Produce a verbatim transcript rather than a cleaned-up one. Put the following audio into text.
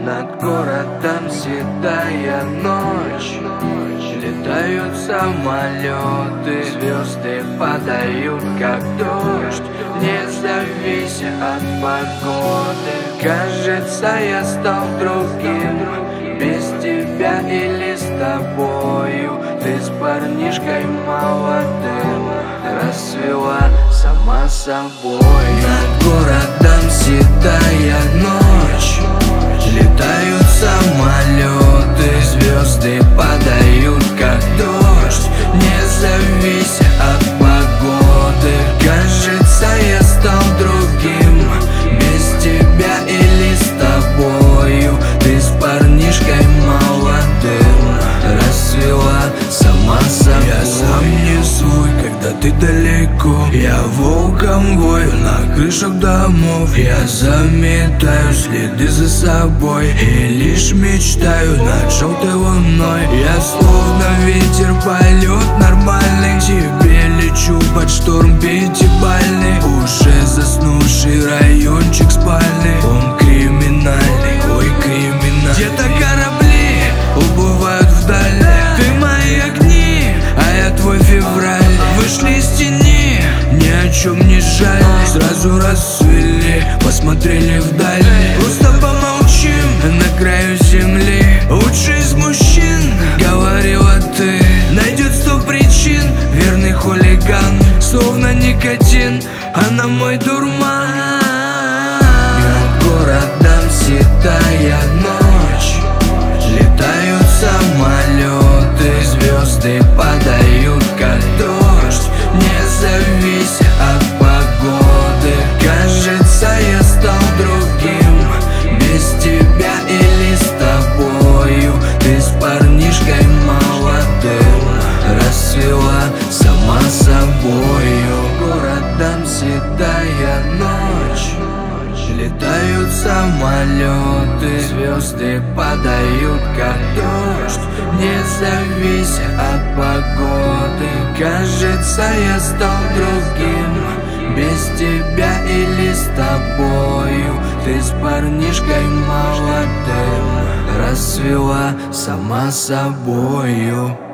Над городом седая ночь, летают самолеты, звезды падают как дождь, не завися от погоды. Кажется, я стал другим, без тебя или с тобою. Ты с парнишкой молодым расцвела сама собой. Над городом седая ночь, летают самолеты, звезды падают как дождь, не завися от погоды. Кажется, я стал другим, без тебя или с тобою. Ты с парнишкой молодым расцвела сама собой. Я сам не свой, когда ты далеко. Я волком вою на крышах домов. Я заметаю следы за собой и лишь мечтаю над желтой луной. Я словно ветер, полет нормальный, к тебе лечу под шторм пятибалльный. Уже заснувший райончик спальный, он криминальный, ой криминальный. Где-то корабли уплывают вдаль, ты мои огни, а я твой февраль. Вышли из тени, ни о чем не жаль, сразу расцвели, посмотрели вдаль. Просто помолчим на краю земли. Лучший из мужчин, говорила ты, найдет сто причин. Верный хулиган, словно никотин, она мой дурман. Над городом седая ночь, летают самолеты, звезды падают как дождь, не завися от погоды. Кажется, я стал другим, без тебя или с тобою. Ты с парнишкой молодым расцвела сама собою. Городом седая ночь, летают самолеты, звезды падают как дождь, не завися от погоды. Кажется, я стал другим, без тебя или с тобою. Ты с парнишкой молодым расцвела сама собою.